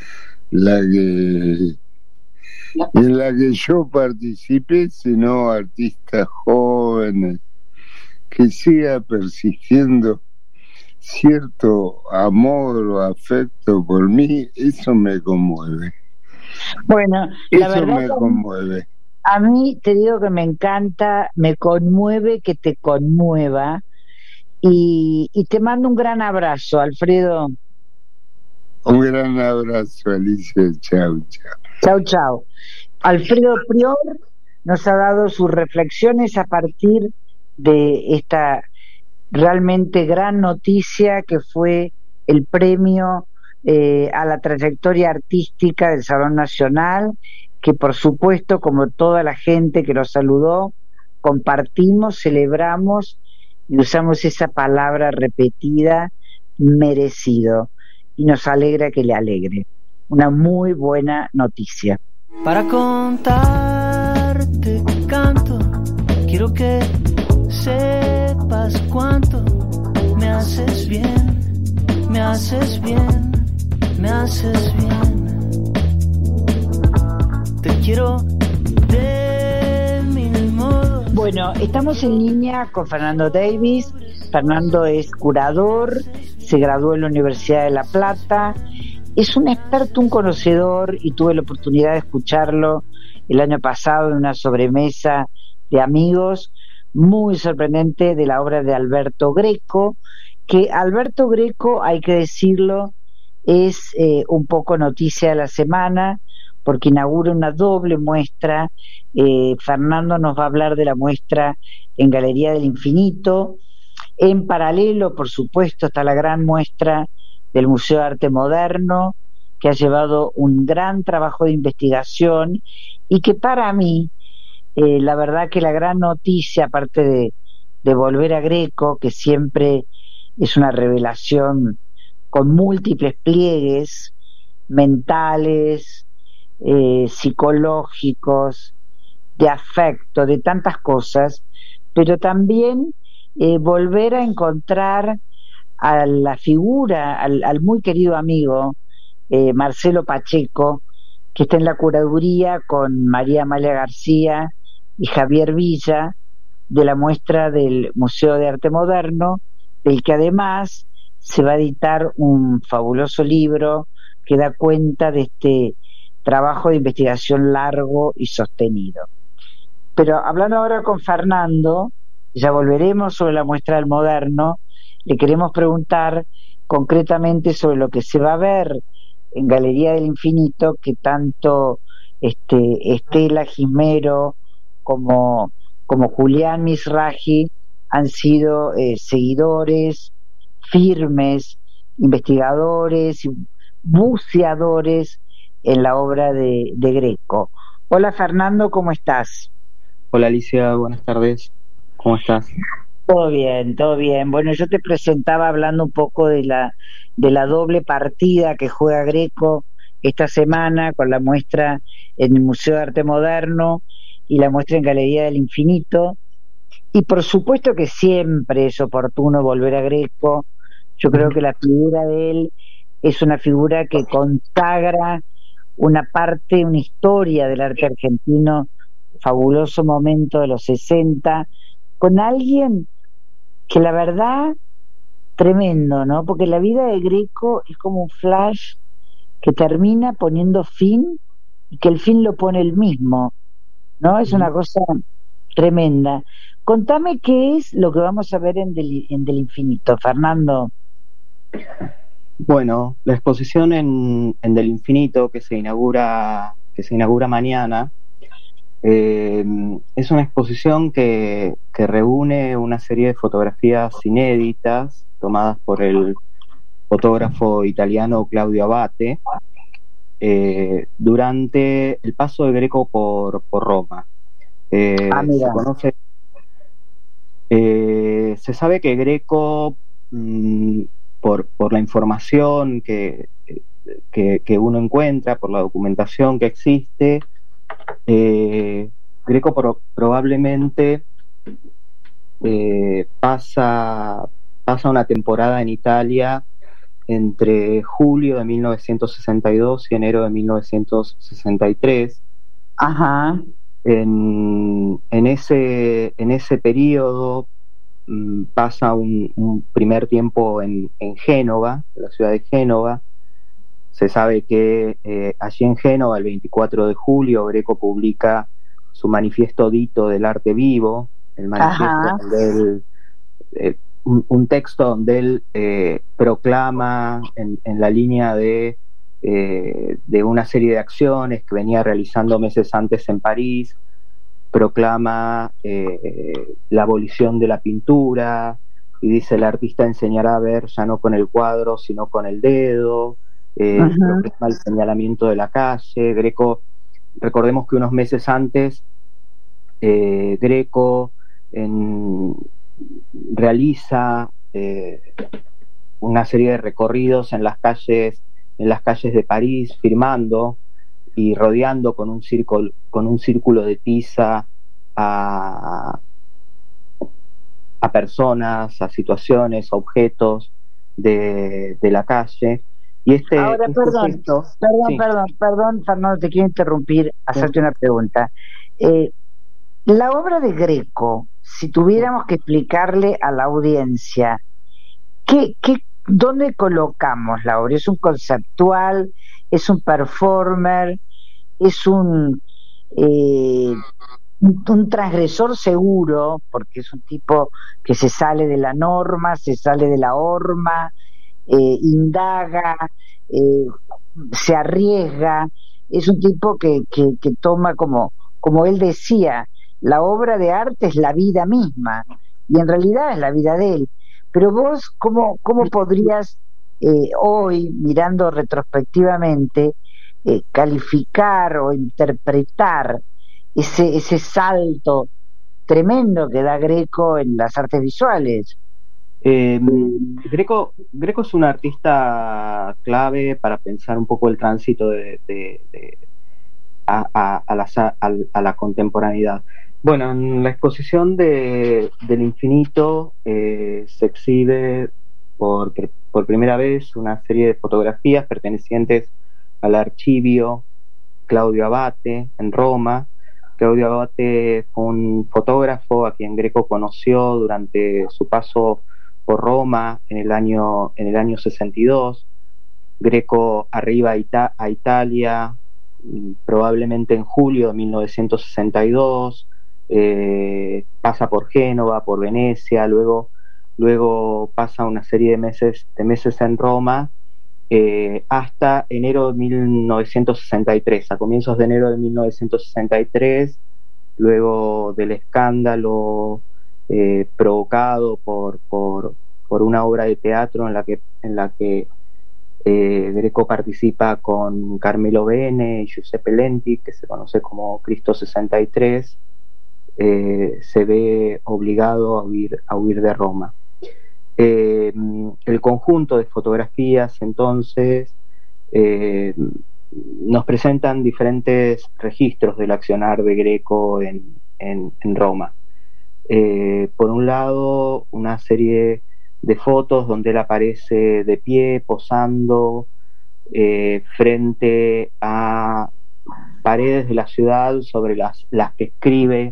en la que yo participé, sino artistas jóvenes, que siga persistiendo cierto amor o afecto por mí, eso me conmueve. Bueno, la verdad me conmueve. A mí te digo que me encanta, me conmueve que te conmueva, y te mando un gran abrazo, Alfredo. Un gran abrazo, Alicia. Chau, chau. Chau, chau. Alfredo Prior nos ha dado sus reflexiones a partir de esta realmente gran noticia que fue el premio a la trayectoria artística del Salón Nacional, que por supuesto, como toda la gente que nos saludó, compartimos, celebramos y usamos esa palabra repetida, merecido, y nos alegra que le alegre. Una muy buena noticia. Para contarte canto, quiero que sepas cuánto me haces bien, me haces bien, me haces bien. Te quiero de mil modos. Bueno, estamos en línea con Fernando Davis. Fernando es curador, se graduó en la Universidad de La Plata, es un experto, un conocedor, y tuve la oportunidad de escucharlo el año pasado en una sobremesa de amigos, muy sorprendente, de la obra de Alberto Greco, que Alberto Greco, hay que decirlo, es un poco noticia de la semana, porque inaugura una doble muestra. Fernando nos va a hablar de la muestra en Galería del Infinito. En paralelo, por supuesto, está la gran muestra del Museo de Arte Moderno, que ha llevado un gran trabajo de investigación y que para mí, la verdad que la gran noticia, aparte de volver a Greco, que siempre es una revelación con múltiples pliegues mentales, psicológicos, de afecto, de tantas cosas, pero también volver a encontrar a la figura, al muy querido amigo Marcelo Pacheco, que está en la curaduría con María Amalia García y Javier Villa, de la muestra del Museo de Arte Moderno, del que además se va a editar un fabuloso libro que da cuenta de este trabajo de investigación largo y sostenido. Pero hablando ahora con Fernando, ya volveremos sobre la muestra del Moderno, le queremos preguntar concretamente sobre lo que se va a ver en Galería del Infinito, que tanto Estela Gismero como Julián Misraji han sido seguidores firmes, investigadores y buceadores en la obra de Greco. Hola Fernando, ¿cómo estás? Hola Alicia, buenas tardes. ¿Cómo estás? Todo bien, todo bien. Bueno, yo te presentaba hablando un poco de la doble partida que juega Greco esta semana con la muestra en el Museo de Arte Moderno y la muestra en Galería del Infinito. Y por supuesto que siempre es oportuno volver a Greco. Yo creo que la figura de él es una figura que consagra una parte, una historia del arte argentino, fabuloso momento de los 60, con alguien que la verdad, tremendo, ¿no? Porque la vida de Greco es como un flash que termina poniendo fin y que el fin lo pone él mismo, ¿no? Es una cosa tremenda. Contame qué es lo que vamos a ver en Del Infinito, Fernando. Bueno, la exposición en Del Infinito que se inaugura mañana es una exposición que reúne una serie de fotografías inéditas tomadas por el fotógrafo italiano Claudio Abate durante el paso de Greco por Roma. Se sabe que Greco, por la información que uno encuentra, por la documentación que existe, Greco probablemente pasa una temporada en Italia entre julio de 1962 y enero de 1963. Ajá. En ese periodo pasa un primer tiempo en Génova, en la ciudad de Génova. Se sabe que allí en Génova, el 24 de julio, Greco publica su manifiesto Dito del arte vivo, el manifiesto donde él, un texto donde él proclama en la línea de una serie de acciones que venía realizando meses antes en París, proclama la abolición de la pintura y dice: el artista enseñará a ver ya no con el cuadro sino con el dedo. Proclama el señalamiento de la calle. Greco, recordemos que unos meses antes Greco realiza una serie de recorridos en las calles de París, firmando y rodeando con un círculo de tiza a personas, a situaciones, a objetos de la calle. Y ahora, perdón, Fernando, te quiero interrumpir, hacerte una pregunta. La obra de Greco, si tuviéramos que explicarle a la audiencia, ¿dónde colocamos la obra? ¿Es un conceptual? ¿Es un performer? ¿Es un transgresor seguro? Porque es un tipo que se sale de la norma, se sale de la horma, indaga, se arriesga. Es un tipo que toma, como él decía, la obra de arte es la vida misma, y en realidad es la vida de él. Pero vos, ¿cómo podrías hoy, mirando retrospectivamente, calificar o interpretar ese salto tremendo que da Greco en las artes visuales. Greco es un artista clave para pensar un poco el tránsito a la contemporaneidad. Bueno, en la exposición del infinito se exhibe por primera vez una serie de fotografías pertenecientes al archivio Claudio Abate en Roma. Claudio Abate fue un fotógrafo a quien Greco conoció durante su paso por Roma en el año 62. Greco arriba a Italia probablemente en julio de 1962, pasa por Génova, por Venecia, luego pasa una serie de meses en Roma, hasta enero de 1963. A comienzos de enero de 1963, luego del escándalo provocado por una obra de teatro en la que Greco participa con Carmelo Bene y Giuseppe Lenti, que se conoce como Cristo 63, se ve obligado a huir de Roma. El conjunto de fotografías entonces nos presentan diferentes registros del accionar de Greco en Roma. Por un lado, una serie de fotos donde él aparece de pie, posando frente a paredes de la ciudad sobre las que escribe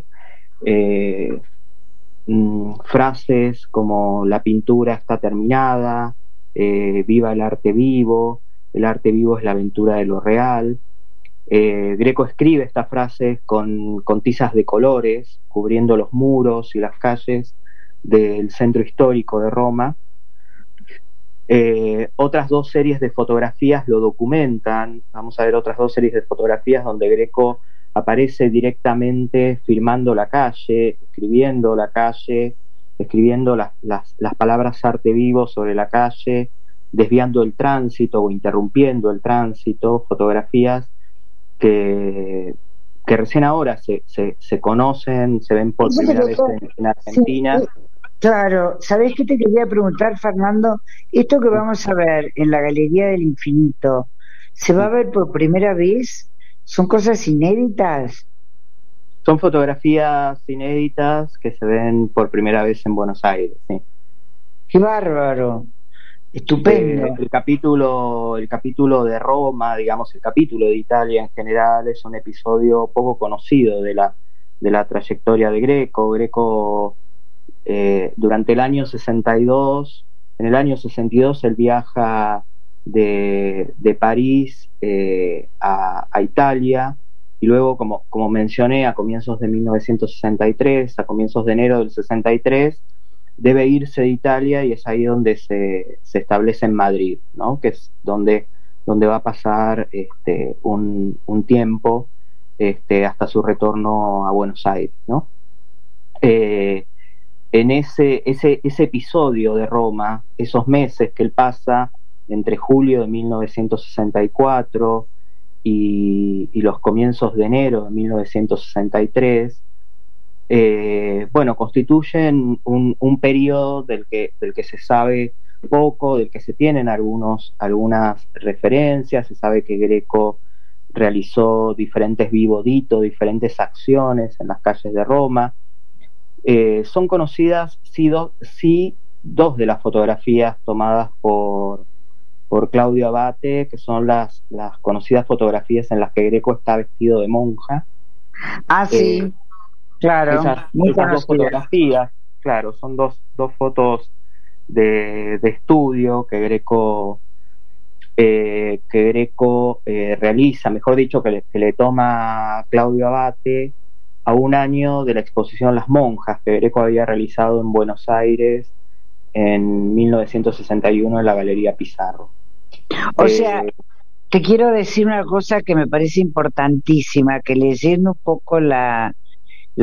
frases como: la pintura está terminada, viva el arte vivo es la aventura de lo real. Greco escribe estas frases con tizas de colores, cubriendo los muros y las calles del centro histórico de Roma. Otras dos series de fotografías lo documentan. Vamos a ver otras dos series de fotografías donde Greco aparece directamente filmando la calle, escribiendo las palabras arte vivo sobre la calle, desviando el tránsito o interrumpiendo el tránsito. Fotografías que recién ahora se conocen, se ven por primera vez en Argentina. Sí. Claro, ¿sabés qué te quería preguntar, Fernando? Esto que vamos a ver en la Galería del Infinito, ¿se va a ver por primera vez? ¿Son cosas inéditas? Son fotografías inéditas que se ven por primera vez en Buenos Aires, sí. ¡Qué bárbaro! Estupendo. El capítulo de Roma, digamos, el capítulo de Italia en general, es un episodio poco conocido de la trayectoria de Greco. Greco, durante el año 62, en el año 62 él viaja de París a Italia, y luego, como mencioné, a comienzos de 1963, a comienzos de enero del 63, debe irse de Italia, y es ahí donde se establece en Madrid, ¿no? Que es donde va a pasar un tiempo hasta su retorno a Buenos Aires, ¿no? En ese episodio de Roma, esos meses que él pasa entre julio de 1964 y los comienzos de enero de 1963, constituyen un periodo del que se sabe poco, del que se tienen algunas referencias. Se sabe que Greco realizó diferentes vivoditos, diferentes acciones en las calles de Roma. Son conocidas dos de las fotografías tomadas por Claudio Abate, que son las conocidas fotografías en las que Greco está vestido de monja. Ah, sí, claro. Esas dos fotografías, claro, son dos fotos de estudio que Greco realiza, mejor dicho, que le toma Claudio Abate a un año de la exposición Las Monjas que Greco había realizado en Buenos Aires en 1961 en la Galería Pizarro. O sea, te quiero decir una cosa que me parece importantísima, que leyendo un poco la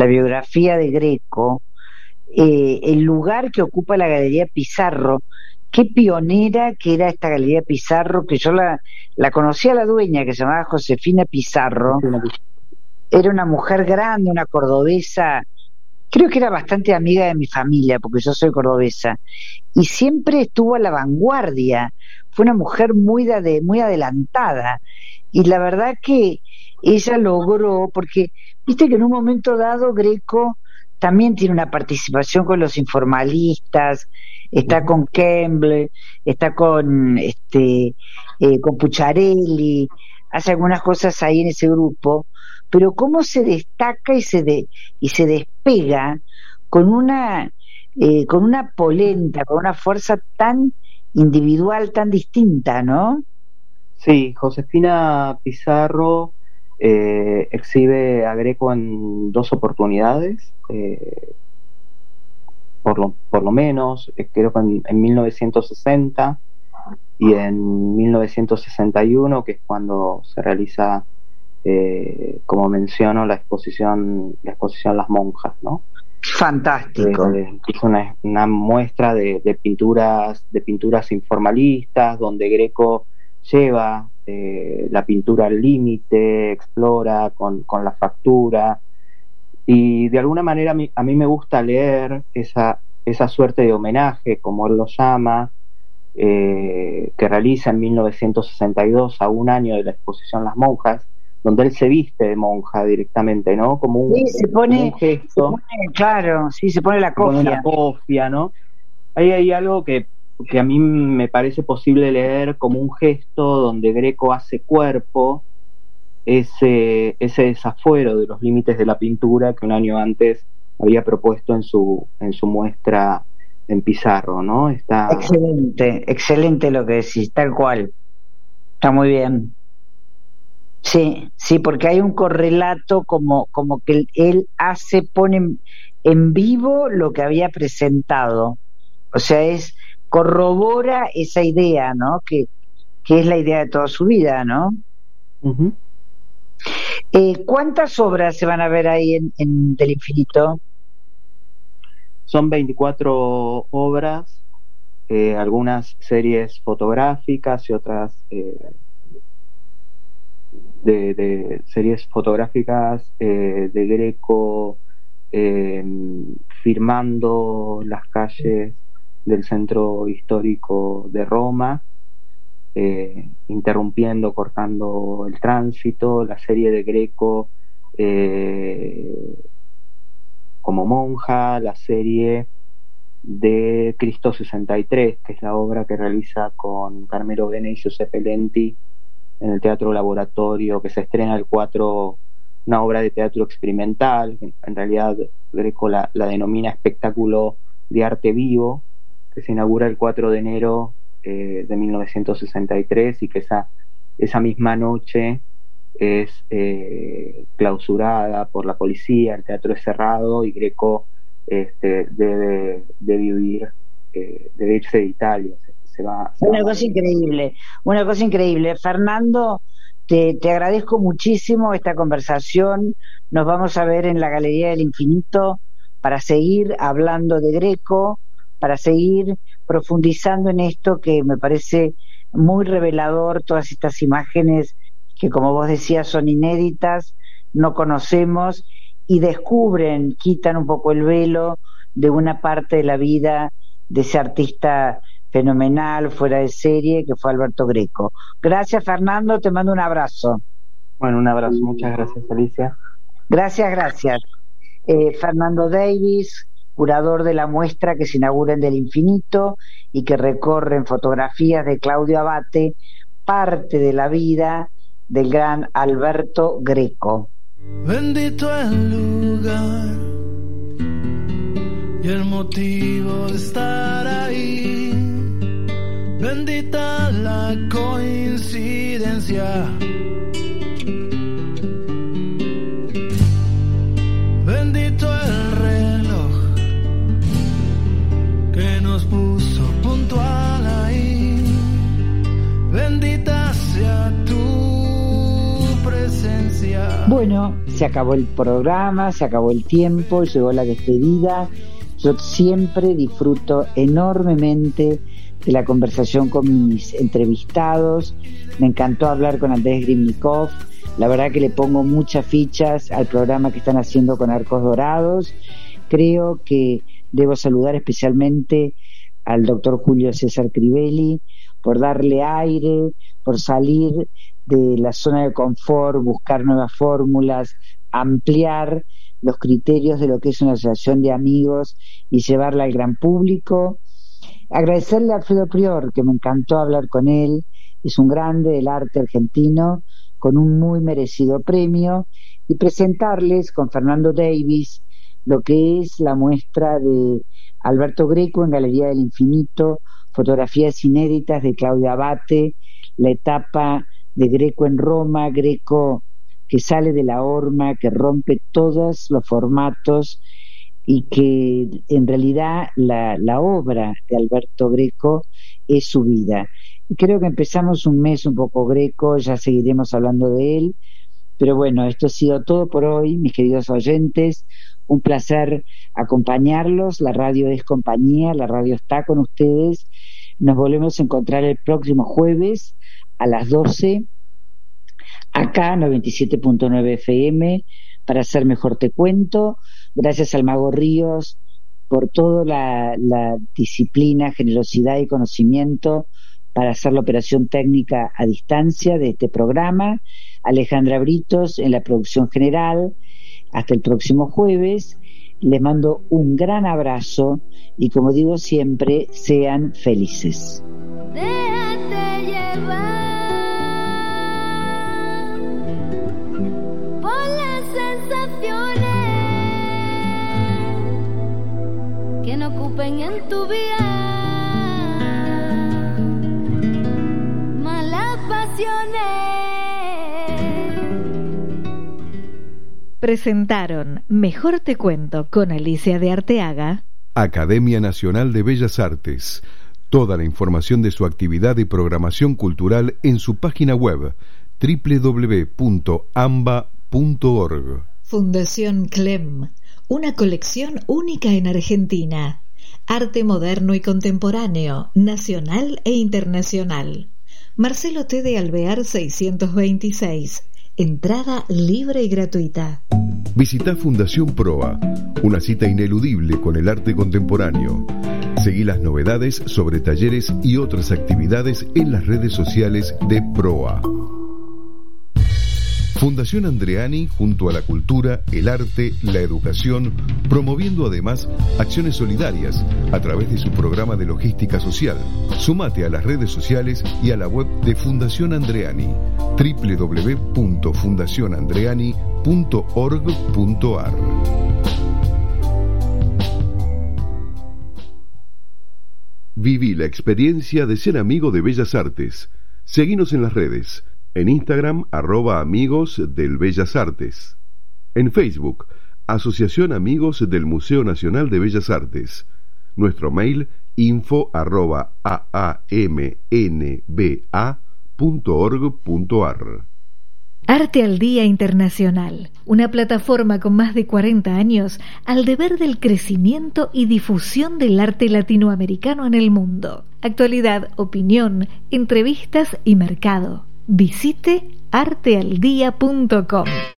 biografía de Greco, el lugar que ocupa la Galería Pizarro qué pionera que era esta Galería Pizarro, que yo la conocía a la dueña, que se llamaba Josefina Pizarro. Era una mujer grande, una cordobesa, creo que era bastante amiga de mi familia, porque yo soy cordobesa, y siempre estuvo a la vanguardia. Fue una mujer muy adelantada, y la verdad que ella logró, porque viste que en un momento dado Greco también tiene una participación con los informalistas, está con Kemble, está con Pucciarelli, hace algunas cosas ahí en ese grupo, pero cómo se destaca y se despega con una polenta, con una fuerza tan individual, tan distinta, ¿no? Sí, Josefina Pizarro exhibe a Greco en 2 oportunidades, por lo menos, creo que en 1960 y en 1961, que es cuando se realiza, como menciono, la exposición Las Monjas, ¿no? Fantástico. Es una muestra de pinturas informalistas, donde Greco lleva la pintura al límite, explora con la factura, y de alguna manera a mí me gusta leer esa suerte de homenaje, como él lo llama, que realiza en 1962, a un año de la exposición Las Monjas, donde él se viste de monja directamente, ¿no? Como un, sí, se pone, un gesto. Se pone la cofia, ¿no? Ahí hay algo que a mí me parece posible leer como un gesto donde Greco hace cuerpo ese desafuero de los límites de la pintura que un año antes había propuesto en su muestra en Pizarro, ¿no? Está excelente lo que decís, tal cual. Está muy bien. Sí, porque hay un correlato como que él pone en vivo lo que había presentado. O sea, corrobora esa idea, ¿no? Que es la idea de toda su vida, ¿no? Uh-huh. ¿Cuántas obras se van a ver ahí en Del Infinito? Son 24 obras, algunas series fotográficas y otras de series fotográficas de Greco firmando las calles del centro histórico de Roma, interrumpiendo, cortando el tránsito, la serie de Greco como monja, la serie de Cristo 63, que es la obra que realiza con Carmelo Bene y Giuseppe Lenti en el Teatro Laboratorio, que se estrena el 4, una obra de teatro experimental, que en realidad Greco la denomina espectáculo de arte vivo, que se inaugura el 4 de enero de 1963, y que esa misma noche es clausurada por la policía, el teatro es cerrado y Greco debe irse de Italia. Una cosa increíble. Fernando, te agradezco muchísimo esta conversación. Nos vamos a ver en la Galería del Infinito para seguir hablando de Greco, para seguir profundizando en esto que me parece muy revelador, todas estas imágenes que, como vos decías, son inéditas, no conocemos y quitan un poco el velo de una parte de la vida de ese artista fenomenal, fuera de serie, que fue Alberto Greco. Gracias, Fernando, te mando un abrazo. Bueno, un abrazo, muchas gracias, Alicia. Gracias. Fernando Davis, curador de la muestra que se inaugura en Del Infinito y que recorre en fotografías de Claudio Abate parte de la vida del gran Alberto Greco. Bendito el lugar y el motivo de estar ahí, bendita la coincidencia, bendito el reloj que nos puso puntual ahí, bendita sea tu presencia. Bueno, se acabó el programa, se acabó el tiempo, llegó la despedida. Yo siempre disfruto enormemente de la conversación con mis entrevistados. Me encantó hablar con Andrés Grimnikov. La verdad que le pongo muchas fichas al programa que están haciendo con Arcos Dorados. Creo que debo saludar especialmente al doctor Julio César Crivelli por darle aire, por salir de la zona de confort, buscar nuevas fórmulas, ampliar los criterios de lo que es una asociación de amigos y llevarla al gran público. Agradecerle a Alfredo Prior, que me encantó hablar con él, es un grande del arte argentino, con un muy merecido premio, y presentarles con Fernando Davis lo que es la muestra de Alberto Greco en Galería del Infinito, fotografías inéditas de Claudia Abate, la etapa de Greco en Roma, Greco que sale de la horma, que rompe todos los formatos y que en realidad la obra de Alberto Greco es su vida. Y creo que empezamos un mes un poco Greco, ya seguiremos hablando de él, pero bueno, esto ha sido todo por hoy, mis queridos oyentes. Un placer acompañarlos, la radio es compañía, la radio está con ustedes. Nos volvemos a encontrar el próximo jueves a las 12, acá 97.9 FM, para hacer Mejor Te Cuento. Gracias al Mago Ríos por toda la disciplina, generosidad y conocimiento para hacer la operación técnica a distancia de este programa. Alejandra Britos en la producción general. Hasta el próximo jueves. Les mando un gran abrazo y, como digo siempre, sean felices. Déjate llevar por las sensaciones que no ocupen en tu vida malas pasiones. Presentaron Mejor Te Cuento con Alicia de Arteaga. Academia Nacional de Bellas Artes. Toda la información de su actividad y programación cultural en su página web www.amba.org. Fundación Clem, una colección única en Argentina. Arte moderno y contemporáneo, nacional e internacional. Marcelo T. de Alvear 626. Entrada libre y gratuita. Visita Fundación Proa, una cita ineludible con el arte contemporáneo. Seguí las novedades sobre talleres y otras actividades en las redes sociales de Proa. Fundación Andreani, junto a la cultura, el arte, la educación, promoviendo además acciones solidarias a través de su programa de logística social. Sumate a las redes sociales y a la web de Fundación Andreani, www.fundacionandreani.org.ar. Viví la experiencia de ser amigo de Bellas Artes. Seguinos en las redes. En Instagram, @Amigos del Bellas Artes. En Facebook, Asociación Amigos del Museo Nacional de Bellas Artes. Nuestro mail, info@amnba.org.ar. Arte al Día Internacional, una plataforma con más de 40 años al deber del crecimiento y difusión del arte latinoamericano en el mundo. Actualidad, opinión, entrevistas y mercado. Visite artealdía.com.